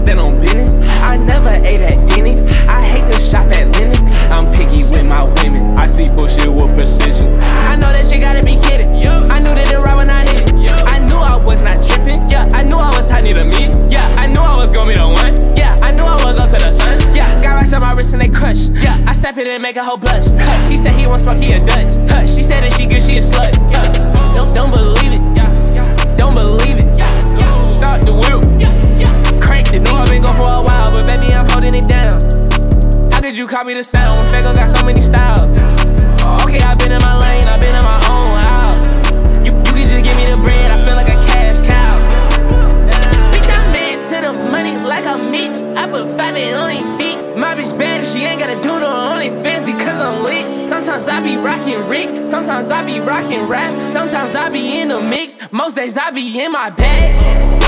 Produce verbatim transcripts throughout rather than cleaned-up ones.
stand on business. I never ate at Denny's. I hate to shop at Lennox. I'm picky with my women. I see bullshit with precision. I know that shit gotta be kidding. I knew that it right when I hit it. I knew I was not tripping. Yeah, I knew I was hot near me. Yeah, I knew I was gonna be the one. Yeah, I knew I would go to the sun. Yeah, got rocks on my wrist and they crush. Yeah, I step it and make a whole blush. Huh, he said he won't smoke, he a Dutch. Huh, she said that she good, she a slut. Yeah, don't, don't believe it. Yeah, don't believe it. Yeah, start the wheel. Yeah, crank it. Know I've been gone for a while, but baby, I'm holding it down. How could you copy the sound when Fago got so many styles? Okay, I've been in my lane, I've been in my own out. You, you can just give me the bread, I feel like a cash cow. Bitch, I'm mad to the money like I'm Mitch. I put five in on his feet. My bitch bad and she ain't gotta do no OnlyFans because I'm lit. Sometimes I be rockin' Rick, sometimes I be rockin' rap. Sometimes I be in the mix, most days I be in my bag.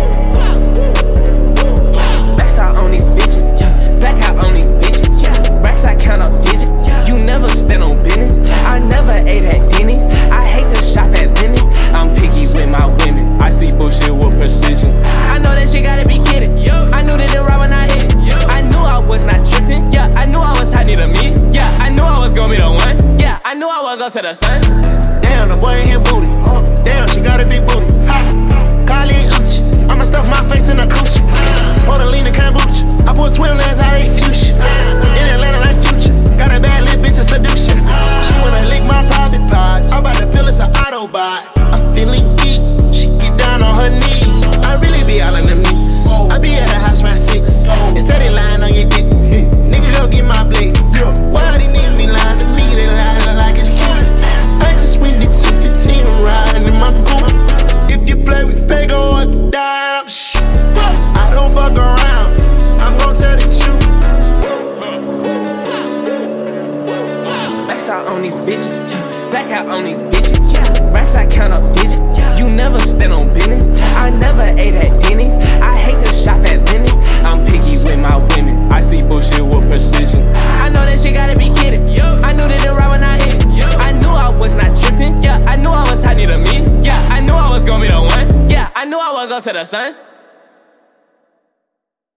Max out on these bitches, back out on these bitches. Racks I count up digits, you never stand on business. I never ate at Denny's. I hate to shop at Lennox. I'm picky with my women. I see bullshit with precision. I know that shit gotta be kidding. I knew that it right when I hit it. I knew I was not tripping. Yeah, I knew I was hot near me. Yeah, I knew I was gonna be the one. Yeah, I knew I would go to the sun. Damn, the boy ain't here booty. Damn, she got a big booty. Kylie and Uchi. I'ma stuff my face in a coochie. Pour the lean in kombucha. I put twin lens out of fuchsia. In Atlanta like Future. Got a bad little bitch to seduction. She wanna lick my private parts. I'm about to feel it's an Autobot. I'm feeling geek. She get down on her knees. I really be all in the mix. I be at the house around six. Instead of lying on your dick. Nigga go get my blade. Why these niggas be lying to me? They lying like it's cute. I just went to two fifteen riding in my coupe. If you play with Fago, I can die. I'm shit. I don't fuck around. I'm gon' tell the truth. Max out on these bitches, black out on these bitches. Racks I count up digits. You never stand on business. I never ate at Denny's. I hate to shop at Lennox. I'm picky with my women. I see bullshit with precision. I know that shit gotta be kidding. I knew that it right when I hit it. I knew I was not tripping. Yeah, I knew I was hot near me. Yeah, I knew I was gonna be the one. Yeah, I knew I would go to the sun.